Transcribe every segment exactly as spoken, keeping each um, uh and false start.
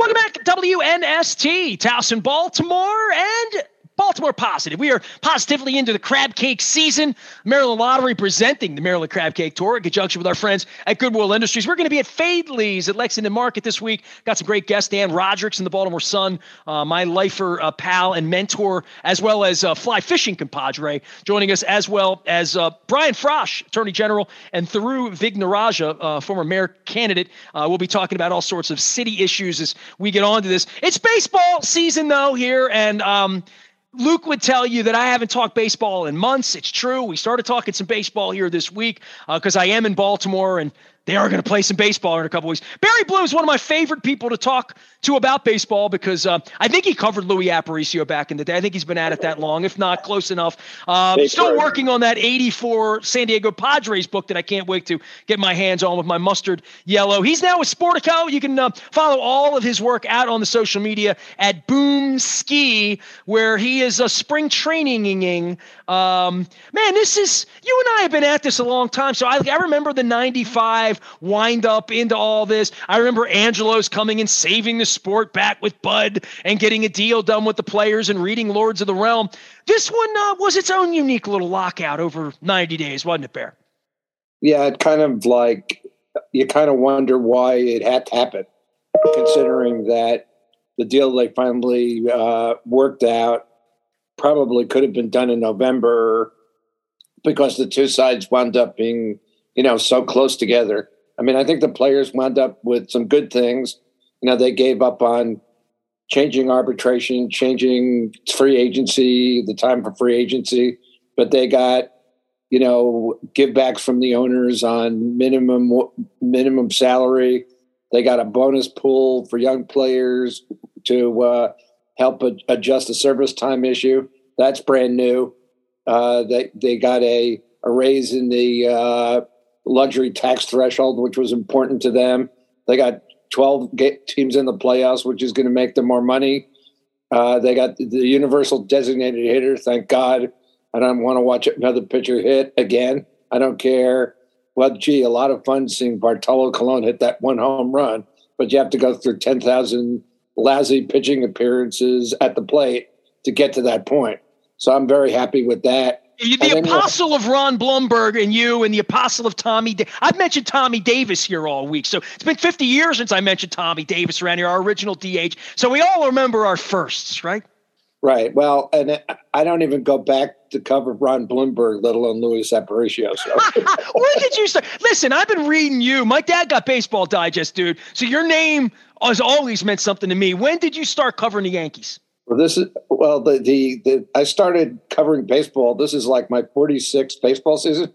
Welcome back, W N S T, Towson, Baltimore, and Baltimore Positive. We are positively into the crab cake season. Maryland Lottery presenting the Maryland Crab Cake Tour in conjunction with our friends at Goodwill Industries. We're going to be at Fadley's at Lexington Market this week. Got some great guests, Dan Rodricks in the Baltimore Sun, uh, my lifer uh, pal and mentor, as well as uh, fly fishing compadre, joining us, as well as uh, Brian Frosch, Attorney General, and Thiru Vignarajah, uh, former mayor candidate. Uh, we'll be talking about all sorts of city issues as we get on to this. It's baseball season, though, here, and um, Luke would tell you that I haven't talked baseball in months. It's true. We started talking some baseball here this week because uh, I am in Baltimore, and they are going to play some baseball in a couple weeks. Barry Bloom is one of my favorite people to talk to about baseball because uh, I think he covered Louis Aparicio back in the day. I think he's been at it that long, if not close enough. Uh, still working on that eighty-four San Diego Padres book that I can't wait to get my hands on with my mustard yellow. He's now with Sportico. You can uh, follow all of his work out on the social media at Boom Ski, where he is a spring traininging. Um, man, this is – you and I have been at this a long time. So I, I remember the ninety-five wind up into all this. I remember Angelos coming and saving the sport back with Bud and getting a deal done with the players and reading Lords of the Realm. This one uh, was its own unique little lockout over ninety days, wasn't it, Bear? Yeah, it kind of like you kind of wonder why it had to happen, considering that the deal they finally uh, worked out probably could have been done in November because the two sides wound up being, you know, so close together. I mean, I think the players wound up with some good things. You know, they gave up on changing arbitration, changing free agency, the time for free agency, but they got, you know, give backs from the owners on minimum minimum salary. They got a bonus pool for young players to uh, help a, adjust the service time issue. That's brand new. Uh, they they got a, a raise in the uh, luxury tax threshold, which was important to them. They got twelve teams in the playoffs, which is going to make them more money. Uh, they got the universal designated hitter. Thank God. I don't want to watch another pitcher hit again. I don't care. Well, gee, a lot of fun seeing Bartolo Colon hit that one home run, but you have to go through ten thousand lousy pitching appearances at the plate to get to that point. So I'm very happy with that. You're the apostle of Ron Blumberg and you and the apostle of Tommy. Da- I've mentioned Tommy Davis here all week. So it's been fifty years since I mentioned Tommy Davis around here, our original D H. So we all remember our firsts, right? Right. Well, and I don't even go back to cover Ron Blumberg, let alone Louis Aparicio. So. When did you start? Listen, I've been reading you. My dad got Baseball Digest, dude. So your name has always meant something to me. When did you start covering the Yankees? Well, this is well. The, the the I started covering baseball. This is like my forty-sixth baseball season.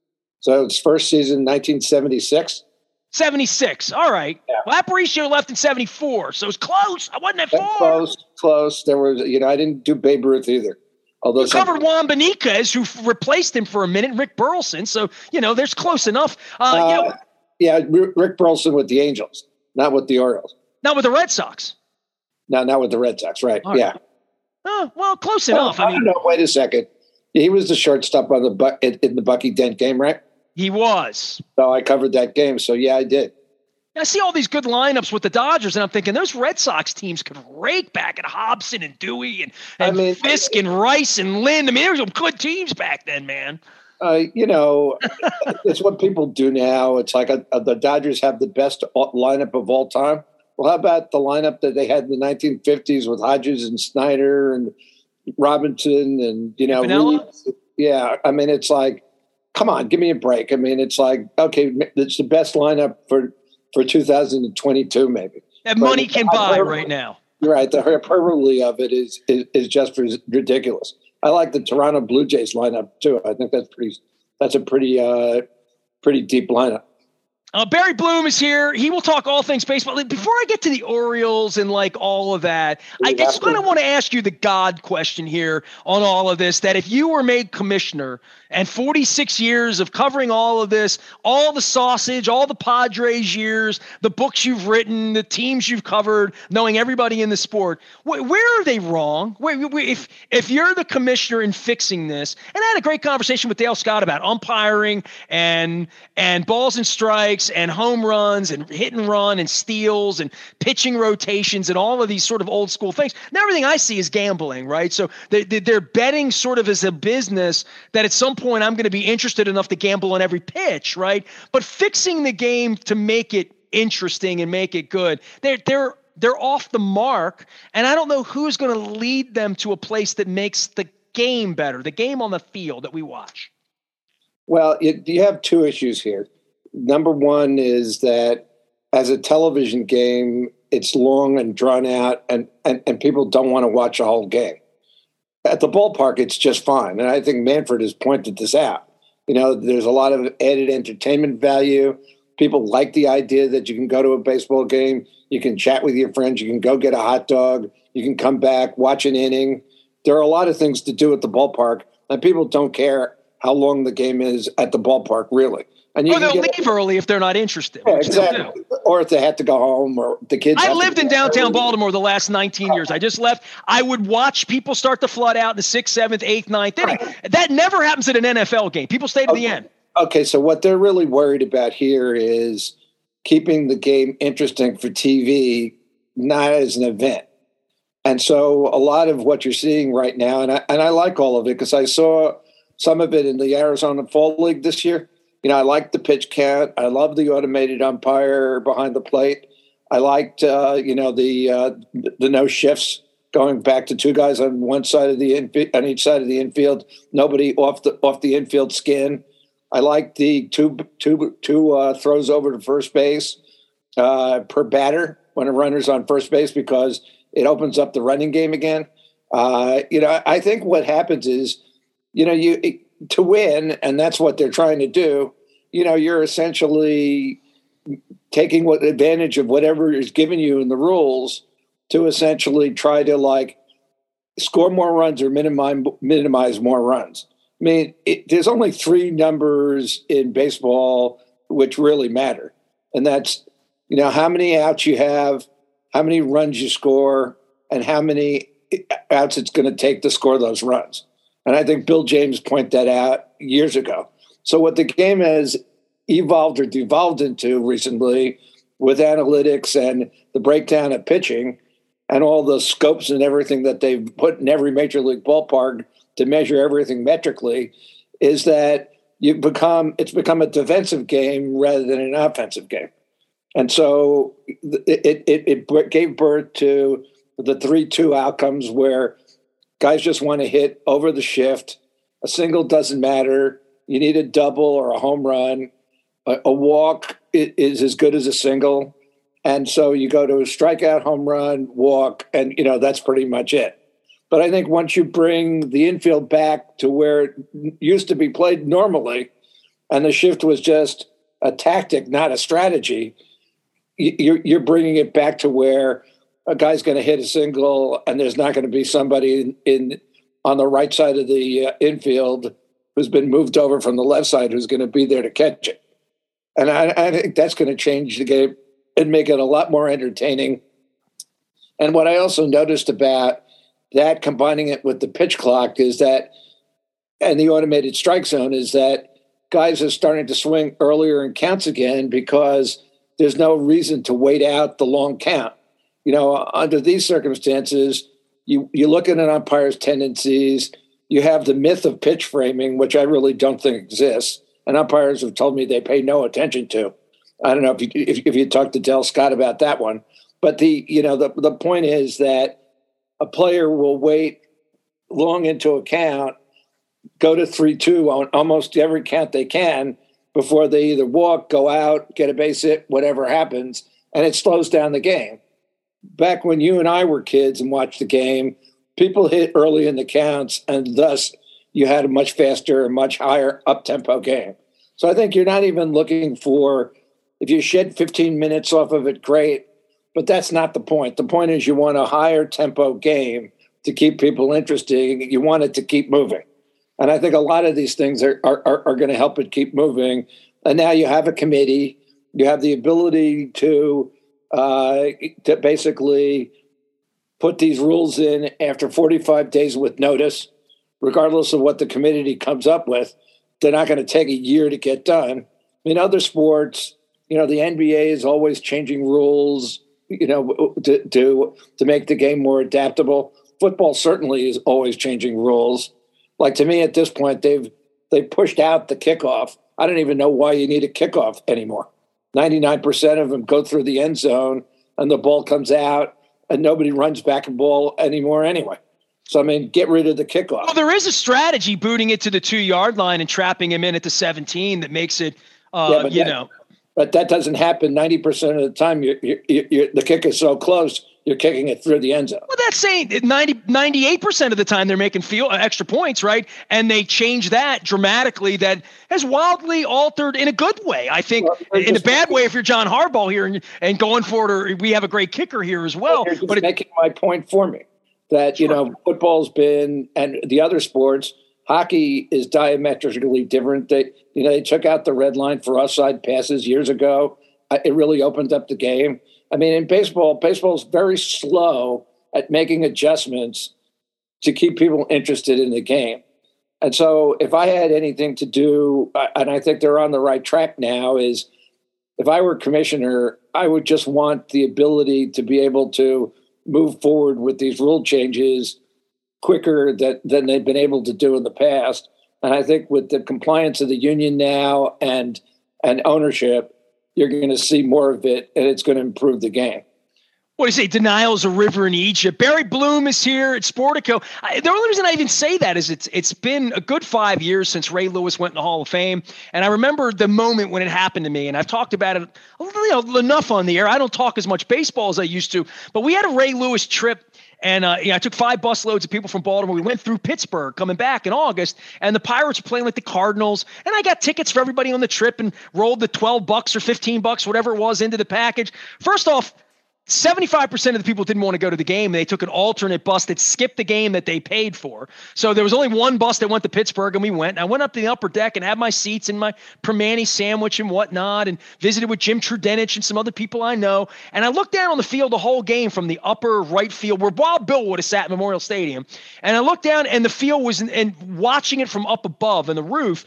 So it's first season, nineteen seventy-six. seventy-six. All right. Yeah. Well, Aparicio left in seventy-four, so it's close. I wasn't at four. Close, close. There was, you know, I didn't do Babe Ruth either. Although you covered Juan Benitez, who f- replaced him for a minute, Rick Burleson. So you know, there's close enough. Uh, uh, you know, yeah, Rick Burleson with the Angels, not with the Orioles. Not with the Red Sox. No, not with the Red Sox, right? right. Yeah. Oh, well, close enough. Oh, I mean, no, wait a second. He was the shortstop on the Bu- in, in the Bucky Dent game, right? He was. So I covered that game. So yeah, I did. I see all these good lineups with the Dodgers, and I'm thinking those Red Sox teams could rake back at Hobson and Dewey and, and I mean, Fisk and Rice and Lynn. I mean, there were some good teams back then, man. Uh, you know, it's what people do now. It's like a, a, the Dodgers have the best lineup of all time. Well, how about the lineup that they had in the nineteen fifties with Hodges and Snyder and Robinson and, you know, Reed? Yeah. I mean, it's like, come on, give me a break. I mean, it's like, okay, it's the best lineup for, for two thousand twenty-two, maybe. That money can buy right now. You're right. The hyperbole of it is, is, is just ridiculous. I like the Toronto Blue Jays lineup too. I think that's pretty, that's a pretty, uh, pretty deep lineup. Uh, Barry Bloom is here. He will talk all things baseball. Before I get to the Orioles and like all of that, I just kind of want to ask you the God question here on all of this, that if you were made commissioner and forty-six years of covering all of this, all the sausage, all the Padres years, the books you've written, the teams you've covered, knowing everybody in the sport, wh- where are they wrong? Where, where, if if you're the commissioner in fixing this, and I had a great conversation with Dale Scott about umpiring and and balls and strikes hits and home runs and hit and run and steals and pitching rotations and all of these sort of old school things. And everything I see is gambling, right? So they, they're betting sort of as a business that at some point I'm going to be interested enough to gamble on every pitch, right? But fixing the game to make it interesting and make it good, they're, they're, they're off the mark. And I don't know who's going to lead them to a place that makes the game better, the game on the field that we watch. Well, it, you have two issues here. Number one is that as a television game, it's long and drawn out, and, and, and people don't want to watch a whole game. At the ballpark, it's just fine. And I think Manfred has pointed this out. You know, there's a lot of added entertainment value. People like the idea that you can go to a baseball game, you can chat with your friends, you can go get a hot dog, you can come back, watch an inning. There are a lot of things to do at the ballpark, and people don't care how long the game is at the ballpark, really. And you or they'll get, leave early if they're not interested. Yeah, exactly. Or if they had to go home, or the kids. I lived in downtown Baltimore the last nineteen years. I just left. I would watch people start to flood out in the sixth, seventh, eighth, ninth inning. That never happens at an N F L game. People stay to okay. the end. Okay, so what they're really worried about here is keeping the game interesting for T V, not as an event. And so a lot of what you're seeing right now, and I, and I like all of it because I saw some of it in the Arizona Fall League this year. You know, I liked the pitch count. I love the automated umpire behind the plate. I liked, uh, you know, the uh, the no shifts, going back to two guys on one side of the infield, on each side of the infield, nobody off the off the infield skin. I liked the two two two uh, throws over to first base uh, per batter when a runner's on first base because it opens up the running game again. Uh, you know, I think what happens is, you know, you to win, and that's what they're trying to do. You know, you're essentially taking what advantage of whatever is given you in the rules to essentially try to like score more runs or minimize minimize more runs. I mean, it, there's only three numbers in baseball which really matter, and that's, you know, how many outs you have, how many runs you score, and how many outs it's going to take to score those runs. And I think Bill James pointed that out years ago. So what the game has evolved or devolved into recently with analytics and the breakdown of pitching and all the scopes and everything that they've put in every major league ballpark to measure everything metrically is that you become it's become a defensive game rather than an offensive game. And so it, it, it gave birth to the three two outcomes where guys just want to hit over the shift. A single doesn't matter. You need a double or a home run. A, a walk is as good as a single. And so you go to a strikeout, home run, walk, and, you know, that's pretty much it. But I think once you bring the infield back to where it used to be played normally, and the shift was just a tactic, not a strategy, you're, you're bringing it back to where a guy's going to hit a single, and there's not going to be somebody in, in on the right side of the uh, infield who's been moved over from the left side who's going to be there to catch it. And I, I think that's going to change the game and make it a lot more entertaining. And what I also noticed about that, combining it with the pitch clock, is that, and the automated strike zone, is that guys are starting to swing earlier in counts again because there's no reason to wait out the long count. You know, under these circumstances, you, you look at an umpire's tendencies, you have the myth of pitch framing, which I really don't think exists. And umpires have told me they pay no attention to. I don't know if you, if, if you talk to Del Scott about that one. But the, you know, the, the point is that a player will wait long into a count, go to three two on almost every count they can before they either walk, go out, get a base hit, whatever happens, and it slows down the game. Back when you and I were kids and watched the game, people hit early in the counts, and thus you had a much faster and much higher up-tempo game. So I think you're not even looking for, if you shed fifteen minutes off of it, great, but that's not the point. The point is you want a higher tempo game to keep people interested. You want it to keep moving. And I think a lot of these things are, are, are going to help it keep moving. And now you have a committee. You have the ability to uh, to basically put these rules in after forty-five days with notice, regardless of what the committee comes up with. They're not going to take a year to get done. In other sports, you know, the N B A is always changing rules, you know, to to to make the game more adaptable. Football certainly is always changing rules. Like, to me, at this point, they've they've pushed out the kickoff. I don't even know why you need a kickoff anymore. ninety-nine percent of them go through the end zone, and the ball comes out, and nobody runs back and ball anymore anyway. So, I mean, get rid of the kickoff. Well, there is a strategy booting it to the two-yard line and trapping him in at the seventeen that makes it, uh, yeah, you that, know. But that doesn't happen ninety percent of the time. You're, you're, you're, the kick is so close, you're kicking it through the end zone. Well, that's saying ninety, ninety-eight percent of the time they're making field, uh, extra points, right? And they change that dramatically. That has wildly altered in a good way. I think well, in a bad way if you're John Harbaugh here and, and going for it, or we have a great kicker here as well. You're just but making it, my point for me that, you know, football's been, and the other sports, hockey is diametrically different. They, you know, they took out the red line for offside passes years ago. It really opened up the game. I mean, in baseball, baseball's very slow at making adjustments to keep people interested in the game. And so if I had anything to do, and I think they're on the right track now, is if I were commissioner, I would just want the ability to be able to move forward with these rule changes quicker that, than they've been able to do in the past. And I think with the compliance of the union now and and ownership, you're going to see more of it, and it's going to improve the game. What do you say? Denial's a river in Egypt. Barry Bloom is here at Sportico. I, the only reason I even say that is it's it's been a good five years since Ray Lewis went in the Hall of Fame, and I remember the moment when it happened to me. And I've talked about it you know, enough on the air. I don't talk as much baseball as I used to, but we had a Ray Lewis trip. And uh, you know, I took five bus loads of people from Baltimore. We went through Pittsburgh coming back in August, and the Pirates were playing like the Cardinals. And I got tickets for everybody on the trip and rolled the twelve bucks or fifteen bucks, whatever it was, into the package. First off, seventy-five percent of the people didn't want to go to the game. They took an alternate bus that skipped the game that they paid for. So there was only one bus that went to Pittsburgh, and we went. And I went up to the upper deck and had my seats and my Permane sandwich and whatnot, and visited with Jim Trudenich and some other people I know. And I looked down on the field the whole game from the upper right field where Wild Bill would have sat at Memorial Stadium. And I looked down, and the field was, and watching it from up above and the roof,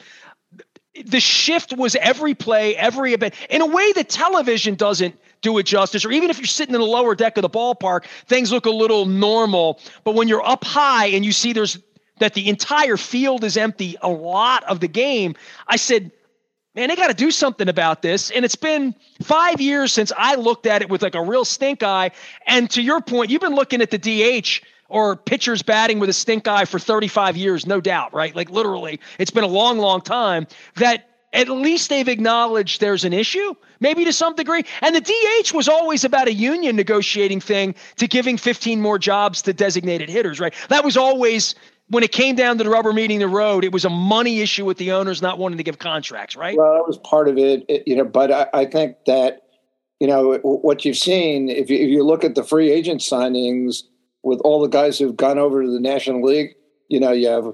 the shift was every play, every event, in a way that television doesn't do it justice. Or even if you're sitting in the lower deck of the ballpark, things look a little normal. But when you're up high and you see there's that the entire field is empty a lot of the game, I said, man, they got to do something about this. And it's been five years since I looked at it with like a real stink eye. And to your point, you've been looking at the D H or pitchers batting with a stink eye for thirty-five years, no doubt, right? Like literally, it's been a long, long time that at least they've acknowledged there's an issue, maybe to some degree. And the D H was always about a union negotiating thing to giving fifteen more jobs to designated hitters, right? That was always, when it came down to the rubber meeting the road, it was a money issue with the owners not wanting to give contracts, right? Well, that was part of it, it you know, but I, I think that, you know, what you've seen, if you, if you look at the free agent signings with all the guys who've gone over to the National League, you know, you have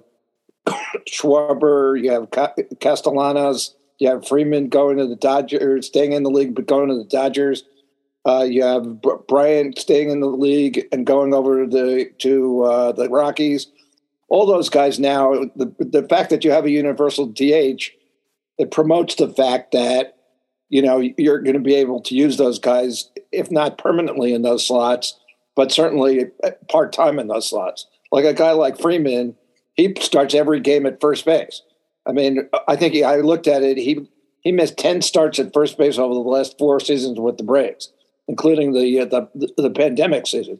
Schwarber, you have Castellanos, you have Freeman going to the Dodgers, staying in the league, but going to the Dodgers. Uh, you have Bryant staying in the league and going over to the, to uh, the Rockies. All those guys now, the, the fact that you have a universal D H, it promotes the fact that, you know, you're going to be able to use those guys, if not permanently in those slots, but certainly part-time in those slots. Like a guy like Freeman, he starts every game at first base. I mean, I think he, I looked at it. He he missed ten starts at first base over the last four seasons with the Braves, including the uh, the, the pandemic season.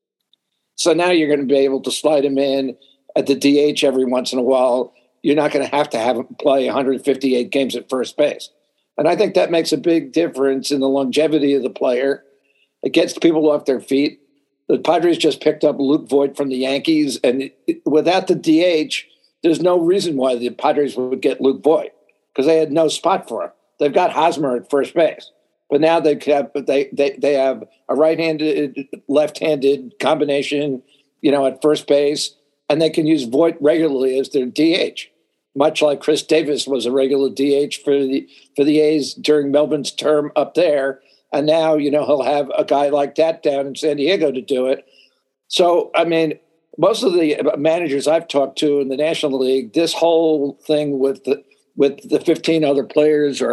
So now you're going to be able to slide him in at the D H every once in a while. You're not going to have to have him play one hundred fifty-eight games at first base. And I think that makes a big difference in the longevity of the player. It gets people off their feet. The Padres just picked up Luke Voit from the Yankees, and it, without the D H, there's no reason why the Padres would get Luke Voit, because they had no spot for him. They've got Hosmer at first base, but now they have they they they have a right-handed, left-handed combination, you know, at first base, and they can use Voit regularly as their D H, much like Chris Davis was a regular D H for the for the A's during Melvin's term up there. And now, you know, he'll have a guy like that down in San Diego to do it. So, I mean, most of the managers I've talked to in the National League, this whole thing with the with the fifteen other players or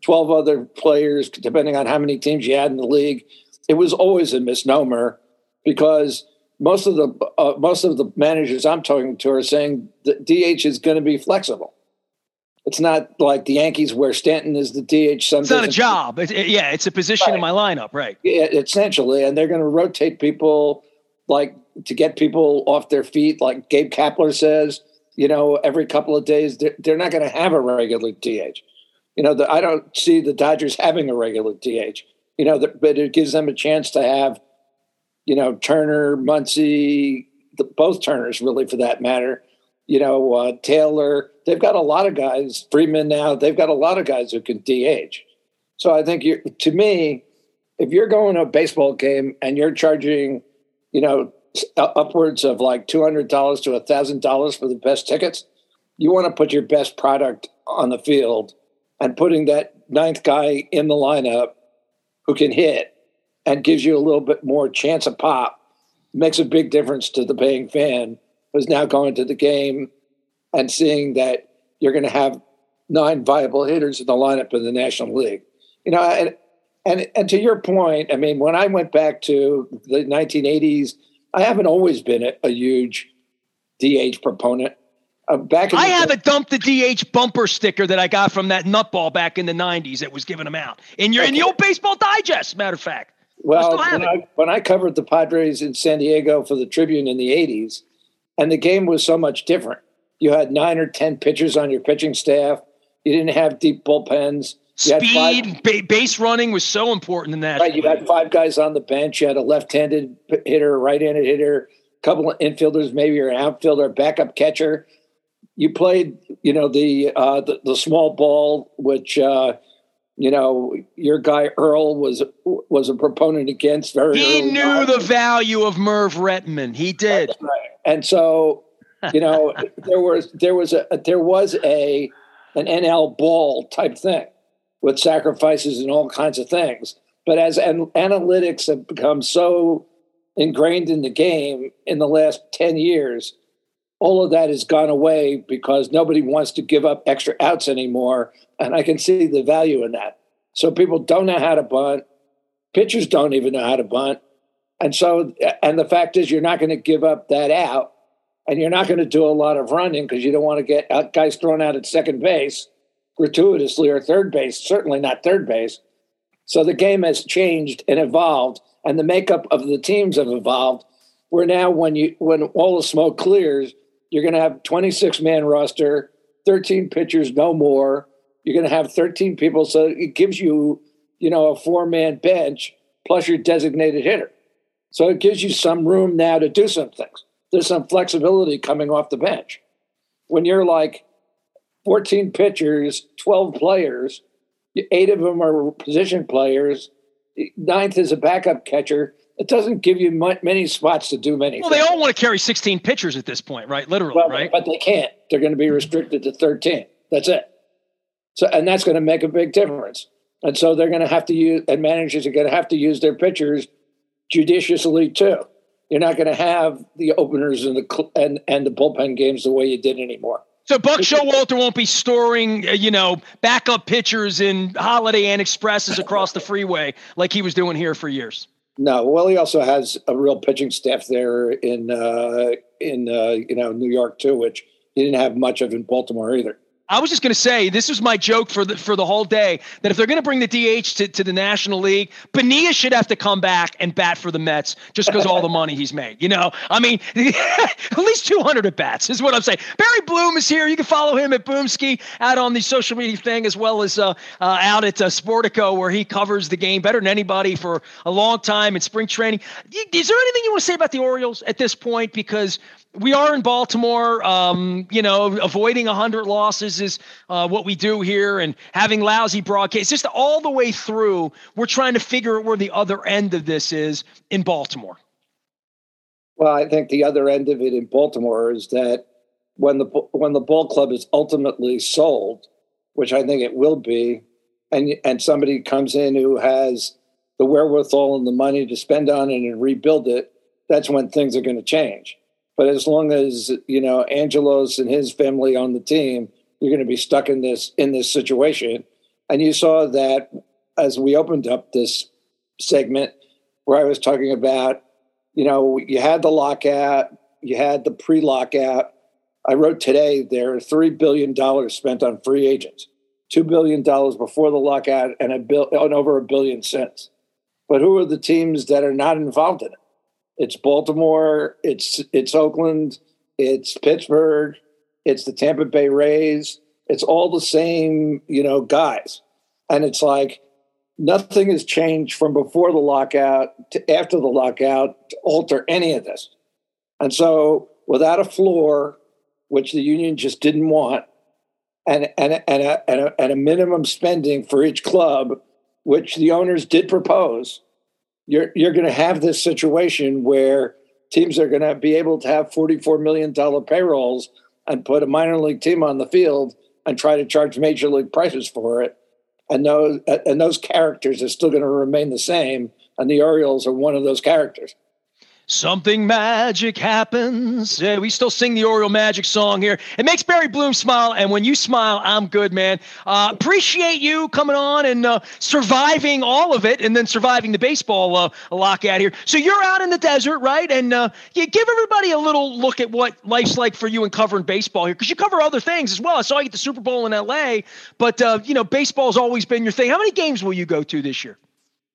twelve other players, depending on how many teams you had in the league. It was always a misnomer because most of the uh, most of the managers I'm talking to are saying that D H is going to be flexible. It's not like the Yankees where Stanton is the D H. It's not a job. It, it, yeah, it's a position right. in my lineup, right? Yeah, essentially, and they're going to rotate people like to get people off their feet, like Gabe Kapler says. You know, every couple of days, they're, they're not going to have a regular D H. You know, the, I don't see the Dodgers having a regular D H. You know, the, but it gives them a chance to have, you know, Turner, Muncy, the, both Turners really for that matter. You know, uh, Taylor. They've got a lot of guys. Freeman now. They've got a lot of guys who can D H. So I think you, to me, if you're going to a baseball game and you're charging, you know, upwards of like two hundred dollars to one thousand dollars for the best tickets, you want to put your best product on the field, and putting that ninth guy in the lineup who can hit and gives you a little bit more chance of pop makes a big difference to the paying fan who's now going to the game and seeing that you're going to have nine viable hitters in the lineup in the National League. You know, and, and, and to your point, I mean, when I went back to the nineteen eighties, I haven't always been a, a huge D H proponent. Uh, back in I the have day, a dump the D H bumper sticker that I got from that nutball back in the nineties that was giving them out in your okay. in the old Baseball Digest. Matter of fact, well, I when, I, when I covered the Padres in San Diego for the Tribune in the eighties, and the game was so much different. You had nine or ten pitchers on your pitching staff. You didn't have deep bullpens. You Speed, five, ba- base running was so important in that. Right, you had five guys on the bench. You had a left-handed hitter, a right-handed hitter, a couple of infielders, maybe your outfielder, backup catcher. You played, you know, the uh, the, the small ball, which uh, you know your guy Earl was was a proponent against. Very he early knew on. the value of Merv Rettenman. He did, That's right. And so you know there was there was a there was a an N L ball type thing with sacrifices and all kinds of things. But as an, analytics have become so ingrained in the game in the last ten years, all of that has gone away because nobody wants to give up extra outs anymore. And I can see the value in that. So people don't know how to bunt. Pitchers don't even know how to bunt. And so, and the fact is you're not going to give up that out, and you're not going to do a lot of running because you don't want to get out, guys thrown out at second base gratuitously or third base, certainly not third base. So the game has changed and evolved, and the makeup of the teams have evolved. Where now, when you when all the smoke clears, you're going to have twenty-six man roster, thirteen pitchers, no more. You're going to have thirteen people, so it gives you, you know, a four man bench plus your designated hitter. So it gives you some room now to do some things. There's some flexibility coming off the bench. When you're like fourteen pitchers, twelve players, eight of them are position players, ninth is a backup catcher, it doesn't give you many spots to do many well, things. Well, they all want to carry sixteen pitchers at this point, right? Literally, well, right? But they can't. They're going to be restricted to thirteen. That's it. So, and that's going to make a big difference. And so they're going to have to use, and managers are going to have to use their pitchers judiciously too. You're not going to have the openers and the and, and the bullpen games the way you did anymore. So Buck Showalter won't be storing, uh, you know, backup pitchers in Holiday Inn Expresses across the freeway like he was doing here for years. No, well, he also has a real pitching staff there in uh, in uh, you know New York too, which he didn't have much of in Baltimore either. I was just going to say, this was my joke for the for the whole day, that if they're going to bring the D H to, to the National League, Bonilla should have to come back and bat for the Mets just because all the money he's made. You know, I mean, at least two hundred at bats is what I'm saying. Barry Bloom is here. You can follow him at Boomski out on the social media thing, as well as uh, uh, out at uh, Sportico, where he covers the game better than anybody for a long time in spring training. Is there anything you want to say about the Orioles at this point? Because we are in Baltimore, um, you know, avoiding one hundred losses is uh, what we do here, and having lousy broadcasts. Just all the way through, we're trying to figure out where the other end of this is in Baltimore. Well, I think the other end of it in Baltimore is that when the when the ball club is ultimately sold, which I think it will be, and and somebody comes in who has the wherewithal and the money to spend on it and rebuild it, that's when things are going to change. But as long as, you know, Angelos and his family on the team, you're going to be stuck in this in this situation. And you saw that as we opened up this segment where I was talking about, you know, you had the lockout, you had the pre-lockout. I wrote today there are three billion dollars spent on free agents, two billion dollars before the lockout and, a bill, and over a billion since. But who are the teams that are not involved in it? It's Baltimore, it's it's Oakland, it's Pittsburgh, it's the Tampa Bay Rays. It's all the same, you know, guys. And it's like nothing has changed from before the lockout to after the lockout to alter any of this. And so without a floor, which the union just didn't want, and, and, and, a, and, a, and a minimum spending for each club, which the owners did propose, you're, you're going to have this situation where teams are going to be able to have forty-four million dollars payrolls and put a minor league team on the field and try to charge major league prices for it. And those, and those characters are still going to remain the same. And the Orioles are one of those characters. Something magic happens. Yeah, we still sing the Oriole Magic song here. It makes Barry Bloom smile, and when you smile, I'm good, man. Uh, appreciate you coming on and uh, surviving all of it, and then surviving the baseball uh, lockout here. So you're out in the desert, right? And uh, you give everybody a little look at what life's like for you in covering baseball here, because you cover other things as well. I saw you at the Super Bowl in L A, but uh, you know, baseball's always been your thing. How many games will you go to this year?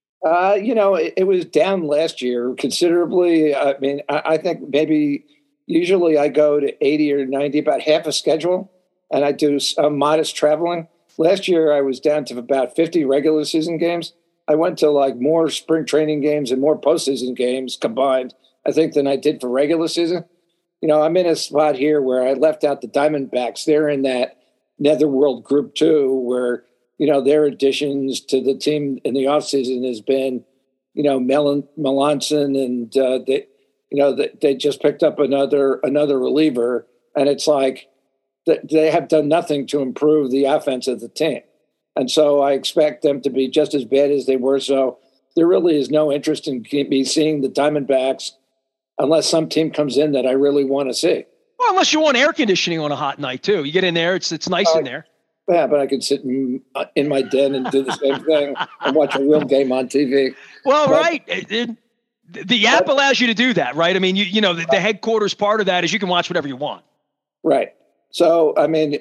Uh, you know, it, it was down last year considerably. I mean, I, I think maybe usually I go to eighty or ninety, about half a schedule, and I do some modest traveling. Last year, I was down to about fifty regular season games. I went to like more spring training games and more postseason games combined, I think, than I did for regular season. You know, I'm in a spot here where I left out the Diamondbacks. They're in that Netherworld Group Two where, you know, their additions to the team in the offseason has been, you know, Mel- Melanson and uh, they, you know, they, they just picked up another another reliever, and it's like they have done nothing to improve the offense of the team, and so I expect them to be just as bad as they were. So there really is no interest in me seeing the Diamondbacks unless some team comes in that I really want to see. Well, unless you want air conditioning on a hot night too, you get in there, it's it's nice uh, in there. Yeah, but I could sit in, in my den and do the same thing and watch a real game on T V. Well, but, right. It, it, the app but, allows you to do that, right? I mean, you you know, the, the headquarters part of that is you can watch whatever you want. Right. So, I mean,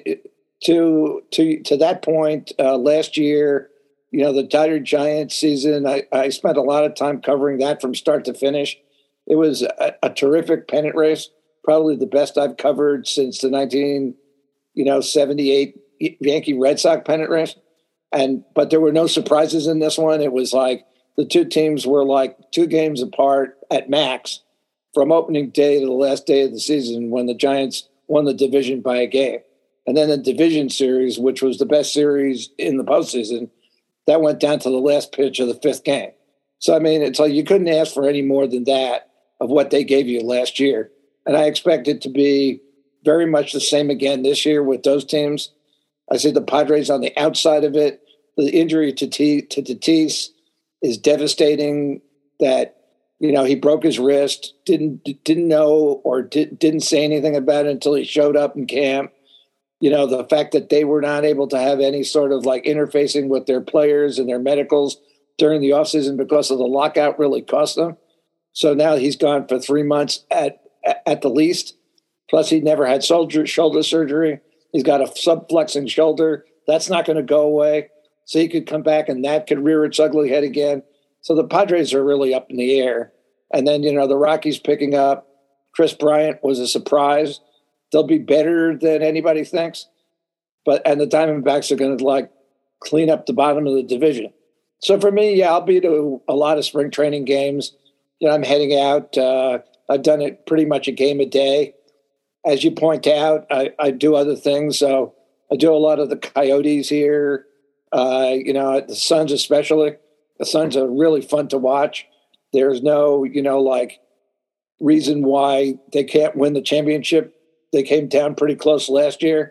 to to to that point, uh, last year, you know, the Dodger Giants season, I, I spent a lot of time covering that from start to finish. It was a, a terrific pennant race, probably the best I've covered since the nineteen, you know, seventy-eight Yankee Red Sox pennant race. And but there were no surprises in this one. It was like the two teams were like two games apart at max from opening day to the last day of the season when the Giants won the division by a game. And then the division series, which was the best series in the postseason, that went down to the last pitch of the fifth game. So, I mean, it's like you couldn't ask for any more than that of what they gave you last year. And I expect it to be very much the same again this year with those teams. I see the Padres on the outside of it. The injury to T- to Tatis is devastating. That, you know, he broke his wrist, didn't didn't know or did, didn't say anything about it until he showed up in camp. You know, the fact that they were not able to have any sort of like interfacing with their players and their medicals during the offseason because of the lockout really cost them. So now he's gone for three months at at the least. Plus, he never had shoulder shoulder surgery. He's got a subflexing shoulder. That's not going to go away. So he could come back and that could rear its ugly head again. So the Padres are really up in the air. And then, you know, the Rockies picking up. Chris Bryant was a surprise. They'll be better than anybody thinks. But and the Diamondbacks are going to like clean up the bottom of the division. So for me, yeah, I'll be to a lot of spring training games. You know, I'm heading out. Uh, I've done it pretty much a game a day. As you point out, I, I do other things. So I do a lot of the Coyotes here. Uh, you know, the Suns especially. The Suns are really fun to watch. There's no, you know, like reason why they can't win the championship. They came down pretty close last year.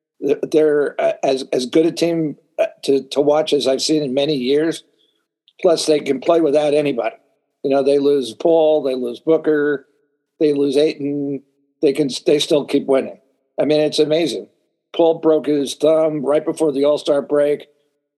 They're as as good a team to, to watch as I've seen in many years. Plus, they can play without anybody. You know, they lose Paul, they lose Booker, they lose Ayton. They can. They still keep winning. I mean, it's amazing. Paul broke his thumb right before the All-Star break.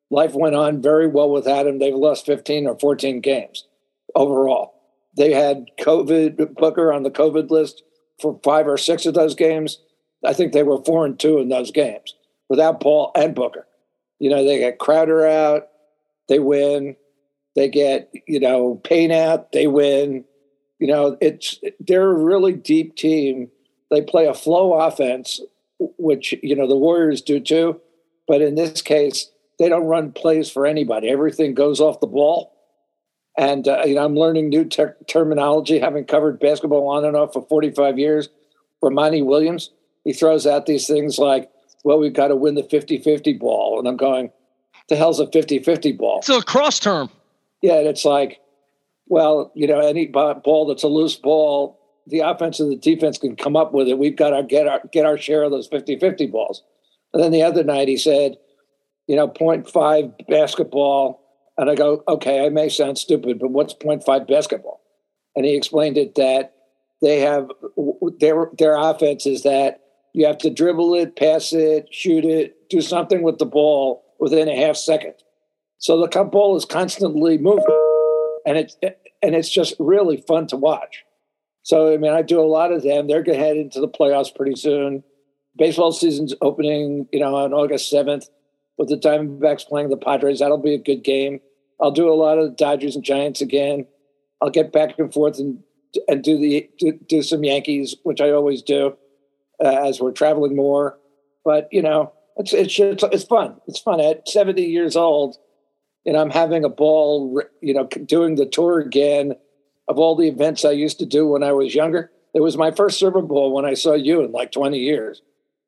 life went on very well without him. They've lost fifteen or fourteen games overall. They had COVID, Booker on the COVID list for five or six of those games. I think they were four and two in those games without Paul and Booker. You know, they get Crowder out, they win. They get, you know, Payne out, they win. You know, it's they're a really deep team. They play a flow offense, which, you know, the Warriors do too. But in this case, they don't run plays for anybody. Everything goes off the ball. And, uh, you know, I'm learning new ter- terminology, having covered basketball on and off for forty-five years. For Monty Williams, he throws out these things like, well, we've got to win the fifty-fifty ball. And I'm going, the hell's a fifty-fifty ball? It's a cross term. Yeah, and it's like, well, you know, any ball that's a loose ball, the offense and the defense can come up with it. We've got to get our get our share of those fifty-fifty balls. And then the other night he said, you know, point five basketball. And I go, okay, I may sound stupid, but what's point five basketball? And he explained it that they have their their offense is that you have to dribble it, pass it, shoot it, do something with the ball within a half second. So the ball is constantly moving, and it's and it's just really fun to watch. So I mean, I do a lot of them. They're going to head into the playoffs pretty soon. Baseball season's opening, you know, on August seventh with the Diamondbacks playing the Padres. That'll be a good game. I'll do a lot of the Dodgers and Giants again. I'll get back and forth and and do the do, do some Yankees, which I always do uh, as we're traveling more. But you know, it's it's it's fun. It's fun at seventy years old. And I'm having a ball, you know, doing the tour again of all the events I used to do when I was younger. It was my first Super Bowl when I saw you in like twenty years.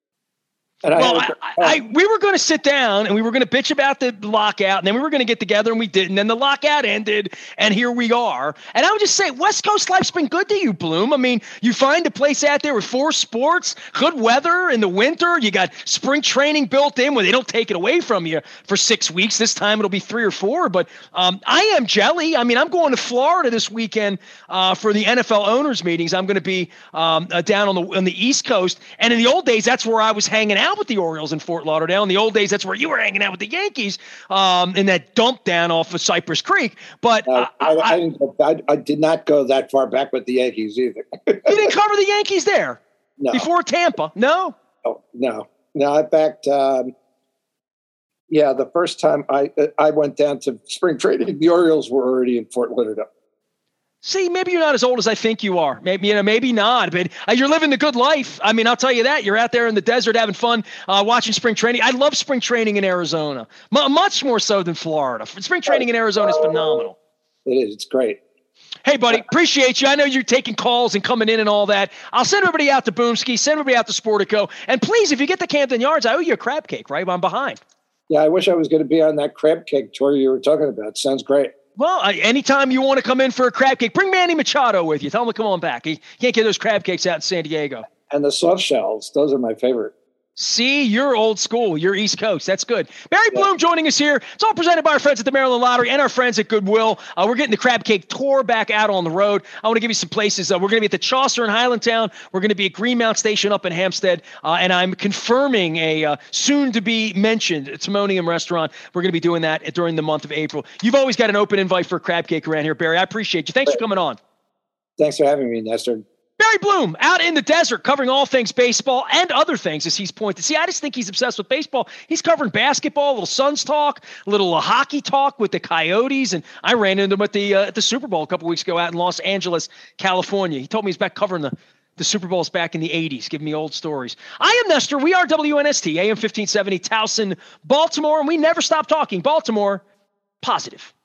And well, I, I, I, we were going to sit down and we were going to bitch about the lockout, and then we were going to get together and we didn't. And then the lockout ended, and here we are. And I would just say, West Coast life's been good to you, Bloom. I mean, you find a place out there with four sports, good weather in the winter. You got spring training built in where they don't take it away from you for six weeks. This time it'll be three or four. But um, I am jelly. I mean, I'm going to Florida this weekend uh, for the N F L owners meetings. I'm going to be um, uh, down on the on the East Coast. And in the old days, that's where I was hanging out with the Orioles in Fort Lauderdale. In the old days, that's where you were hanging out with the Yankees um, in that dump down off of Cypress Creek. But uh, I, I, I, didn't, I, I did not go that far back with the Yankees either. You didn't cover the Yankees there no. before Tampa? No? Oh, no. No, I backed um, – yeah, the first time I I went down to spring training, the Orioles were already in Fort Lauderdale. See, maybe you're not as old as I think you are. Maybe, you know, maybe not, but uh, you're living the good life. I mean, I'll tell you that. You're out there in the desert having fun, uh, watching spring training. I love spring training in Arizona, M- much more so than Florida. Spring training in Arizona is phenomenal. It is. It's great. Hey, buddy, appreciate you. I know you're taking calls and coming in and all that. I'll send everybody out to Boomski, send everybody out to Sportico. And please, if you get to Camden Yards, I owe you a crab cake, right? I'm behind. Yeah, I wish I was going to be on that crab cake tour you were talking about. Sounds great. Well, uh, anytime you want to come in for a crab cake, bring Manny Machado with you. Tell him to come on back. He can't get those crab cakes out in San Diego. And the soft shells, those are my favorite. See, you're old school. You're East Coast. That's good. Barry yeah. Bloom joining us here. It's all presented by our friends at the Maryland Lottery and our friends at Goodwill. Uh, we're getting the crab cake tour back out on the road. I want to give you some places. Uh, we're going to be at the Chaucer in Highlandtown. We're going to be at Greenmount Station up in Hampstead. Uh, and I'm confirming a uh, soon-to-be-mentioned Timonium restaurant. We're going to be doing that during the month of April. You've always got an open invite for a crab cake around here, Barry. I appreciate you. Thanks for coming on. Thanks for having me, Nestor. Barry Bloom out in the desert covering all things baseball and other things, as he's pointed. See, I just think he's obsessed with baseball. He's covering basketball, a little Suns talk, a little uh, hockey talk with the Coyotes. And I ran into him at the uh, at the Super Bowl a couple weeks ago out in Los Angeles, California. He told me he's back covering the, the Super Bowls back in the eighties, giving me old stories. I am Nestor. We are W N S T, A M fifteen seventy, Towson, Baltimore. And we never stop talking. Baltimore, positive.